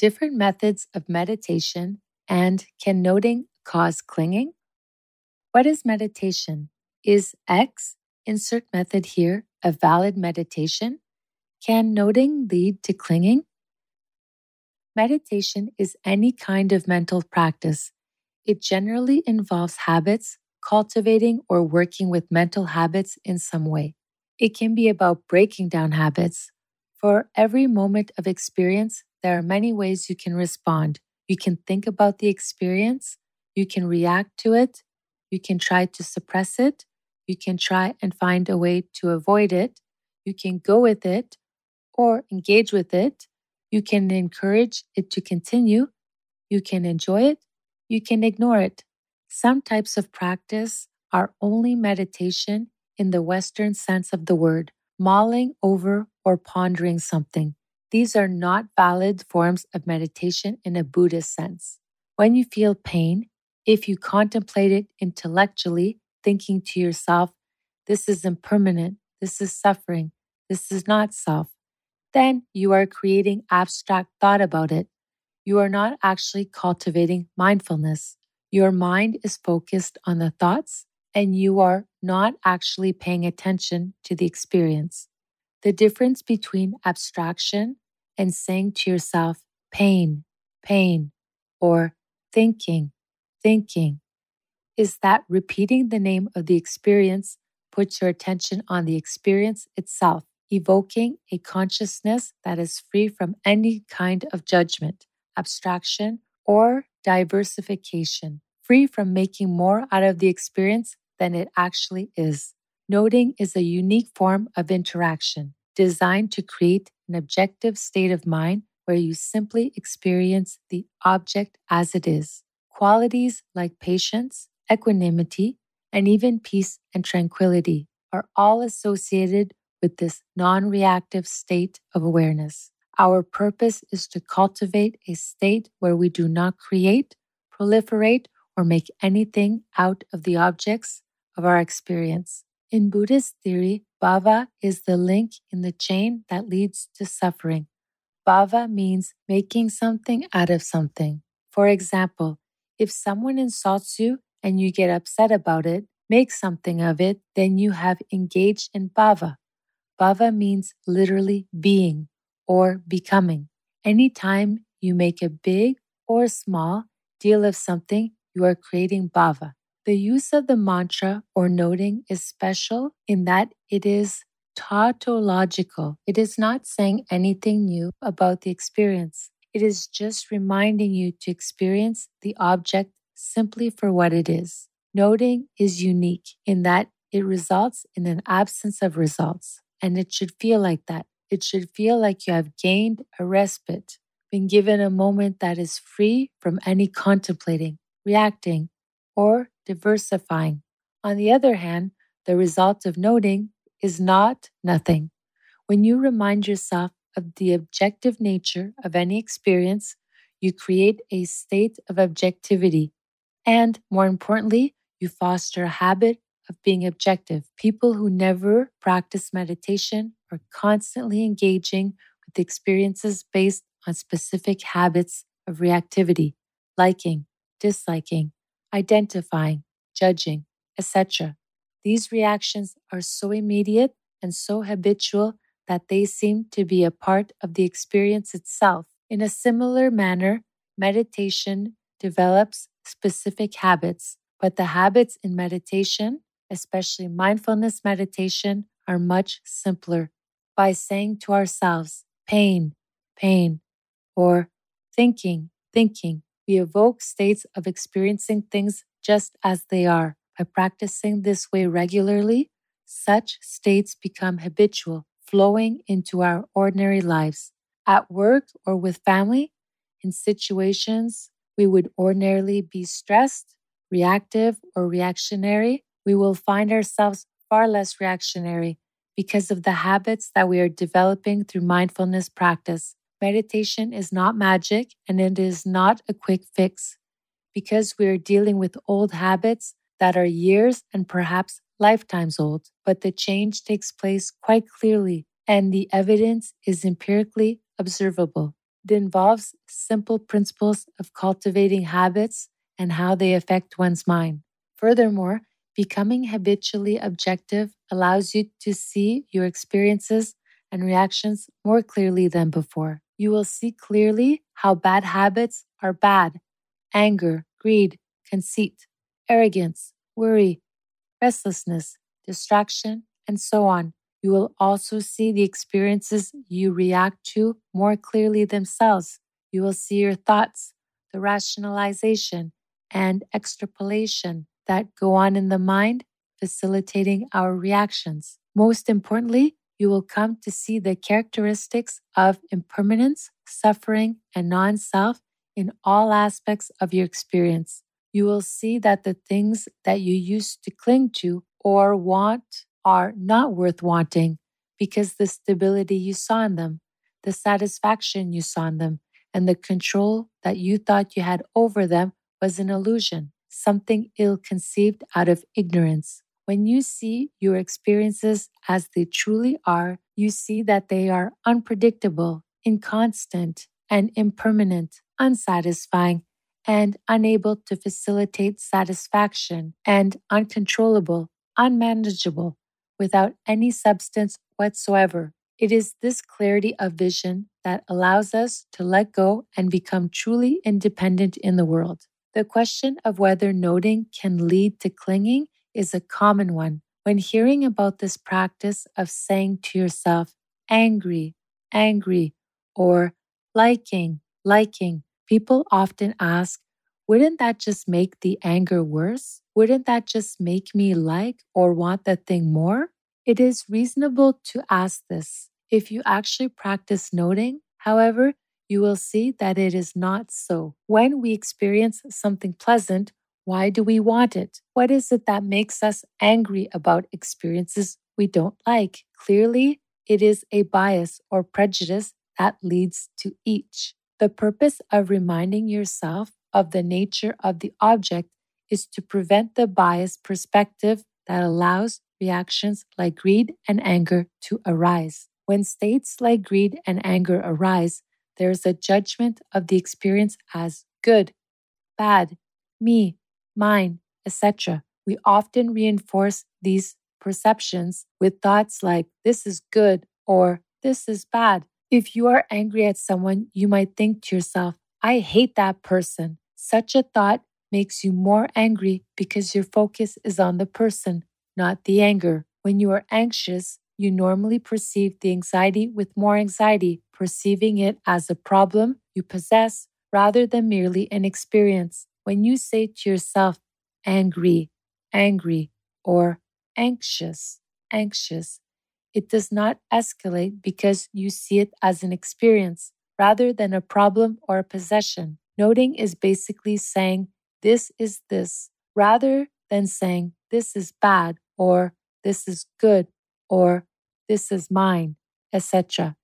different methods of meditation, and can noting cause clinging? What is meditation? Is X, insert method here, a valid meditation? Can noting lead to clinging? Meditation is any kind of mental practice. It generally involves habits, cultivating or working with mental habits in some way. It can be about breaking down habits. For every moment of experience, there are many ways you can respond. You can think about the experience, you can react to it, you can try to suppress it, you can try and find a way to avoid it, you can go with it or engage with it, you can encourage it to continue, you can enjoy it, you can ignore it. Some types of practice are only meditation in the Western sense of the word, mulling over or pondering something. These are not valid forms of meditation in a Buddhist sense. When you feel pain, if you contemplate it intellectually, thinking to yourself, this is impermanent, this is suffering, this is not self, then you are creating abstract thought about it. You are not actually cultivating mindfulness. Your mind is focused on the thoughts, and you are not actually paying attention to the experience. The difference between abstraction and saying to yourself, pain, pain, or thinking, thinking, is that repeating the name of the experience puts your attention on the experience itself, evoking a consciousness that is free from any kind of judgment, abstraction, or diversification, free from making more out of the experience than it actually is. Noting is a unique form of interaction designed to create an objective state of mind where you simply experience the object as it is. Qualities like patience, equanimity, and even peace and tranquility are all associated with this non-reactive state of awareness. Our purpose is to cultivate a state where we do not create, proliferate, or make anything out of the objects of our experience. In Buddhist theory, bhava is the link in the chain that leads to suffering. Bhava means making something out of something. For example, if someone insults you and you get upset about it, make something of it, then you have engaged in bhava. Bhava means literally being or becoming. Anytime you make a big or small deal of something, you are creating bhava. The use of the mantra or noting is special in that it is tautological. It is not saying anything new about the experience. It is just reminding you to experience the object simply for what it is. Noting is unique in that it results in an absence of results, and it should feel like that. It should feel like you have gained a respite, been given a moment that is free from any contemplating, reacting, or diversifying. On the other hand, the result of noting is not nothing. When you remind yourself of the objective nature of any experience, you create a state of objectivity. And more importantly, you foster a habit of being objective. People who never practice meditation are constantly engaging with experiences based on specific habits of reactivity, liking, disliking, identifying, judging, etc. These reactions are so immediate and so habitual that they seem to be a part of the experience itself. In a similar manner, meditation develops specific habits, but the habits in meditation, especially mindfulness meditation, are much simpler. By saying to ourselves, pain, pain, or thinking, thinking, we evoke states of experiencing things just as they are. By practicing this way regularly, such states become habitual, flowing into our ordinary lives. At work or with family, in situations we would ordinarily be stressed, reactive, or reactionary, we will find ourselves far less reactionary because of the habits that we are developing through mindfulness practice. Meditation is not magic and it is not a quick fix because we are dealing with old habits that are years and perhaps lifetimes old. But the change takes place quite clearly and the evidence is empirically observable. It involves simple principles of cultivating habits and how they affect one's mind. Furthermore, becoming habitually objective allows you to see your experiences and reactions more clearly than before. You will see clearly how bad habits are bad: anger, greed, conceit, arrogance, worry, restlessness, distraction, and so on. You will also see the experiences you react to more clearly themselves. You will see your thoughts, the rationalization, and extrapolation that go on in the mind, facilitating our reactions. Most importantly, you will come to see the characteristics of impermanence, suffering, and non self in all aspects of your experience. You will see that the things that you used to cling to or want are not worth wanting because the stability you saw in them, the satisfaction you saw in them, and the control that you thought you had over them was an illusion, something ill conceived out of ignorance. When you see your experiences as they truly are, you see that they are unpredictable, inconstant, and impermanent, unsatisfying, and unable to facilitate satisfaction, and uncontrollable, unmanageable, without any substance whatsoever. It is this clarity of vision that allows us to let go and become truly independent in the world. The question of whether noting can lead to clinging is a common one. When hearing about this practice of saying to yourself, angry, angry, or liking, people often ask, wouldn't that just make the anger worse? Wouldn't that just make me like or want the thing more? It is reasonable to ask this. If you actually practice noting, however, you will see that it is not so. When we experience something pleasant, why do we want it? What is it that makes us angry about experiences we don't like? Clearly, it is a bias or prejudice that leads to each. The purpose of reminding yourself of the nature of the object is to prevent the biased perspective that allows reactions like greed and anger to arise. When states like greed and anger arise, there is a judgment of the experience as good, bad, me, mine, etc. We often reinforce these perceptions with thoughts like this is good or this is bad. If you are angry at someone, you might think to yourself, I hate that person. Such a thought makes you more angry because your focus is on the person, not the anger. When you are anxious, you normally perceive the anxiety with more anxiety, perceiving it as a problem you possess rather than merely an experience. When you say to yourself, angry, or anxious, it does not escalate because you see it as an experience rather than a problem or a possession. Noting is basically saying, this is this, rather than saying, this is bad, or this is good, or this is mine, etc.